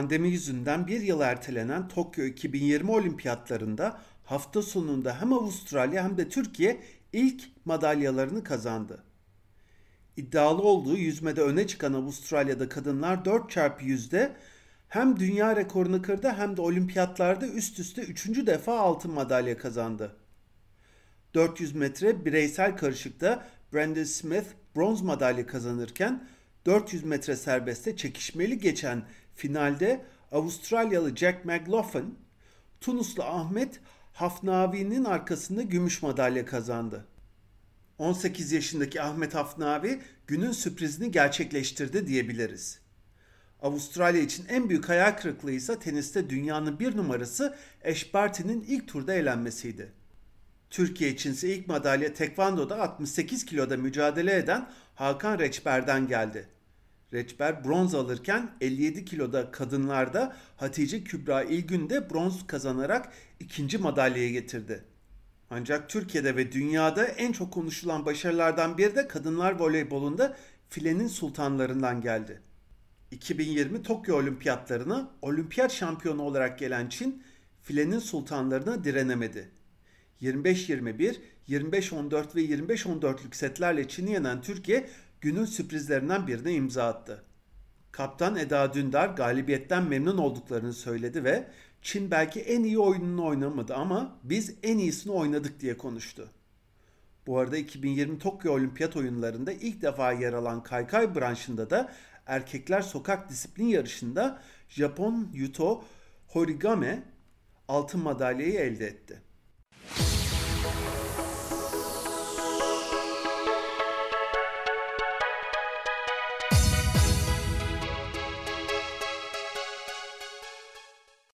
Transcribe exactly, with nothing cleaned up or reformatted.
Pandemi yüzünden bir yıl ertelenen Tokyo iki bin yirmi olimpiyatlarında hafta sonunda hem Avustralya hem de Türkiye ilk madalyalarını kazandı. İddialı olduğu yüzmede öne çıkan Avustralya'da kadınlar dört çarpı yüzde hem dünya rekorunu kırdı hem de olimpiyatlarda üst üste üçüncü defa altın madalya kazandı. dört yüz metre bireysel karışıkta Brandon Smith bronz madalya kazanırken dört yüz metre serbestte çekişmeli geçen finalde Avustralyalı Jack McLaughlin, Tunuslu Ahmet Hafnavi'nin arkasında gümüş madalya kazandı. on sekiz yaşındaki Ahmet Hafnavi günün sürprizini gerçekleştirdi diyebiliriz. Avustralya için en büyük hayal kırıklığı ise teniste dünyanın bir numarası Ash Barty'nin ilk turda elenmesiydi. Türkiye için ise ilk madalya tekvandoda altmış sekiz kiloda mücadele eden Hakan Reçber'den geldi. Reçber bronz alırken elli yedi kiloda kadınlarda Hatice Kübra İlgün de bronz kazanarak ikinci madalyayı getirdi. Ancak Türkiye'de ve dünyada en çok konuşulan başarılardan biri de kadınlar voleybolunda filenin sultanlarından geldi. iki bin yirmi Tokyo Olimpiyatlarına olimpiyat şampiyonu olarak gelen Çin, filenin sultanlarına direnemedi. yirmi beş yirmi bir, yirmi beş on dört ve yirmi beş on dörtlük setlerle Çin'i yenen Türkiye, günün sürprizlerinden birine imza attı. Kaptan Eda Dündar galibiyetten memnun olduklarını söyledi ve Çin belki en iyi oyununu oynamadı ama biz en iyisini oynadık diye konuştu. Bu arada iki bin yirmi Tokyo Olimpiyat Oyunları'nda ilk defa yer alan kaykay branşında da erkekler sokak disiplin yarışında Japon Yuto Horigame altın madalyayı elde etti.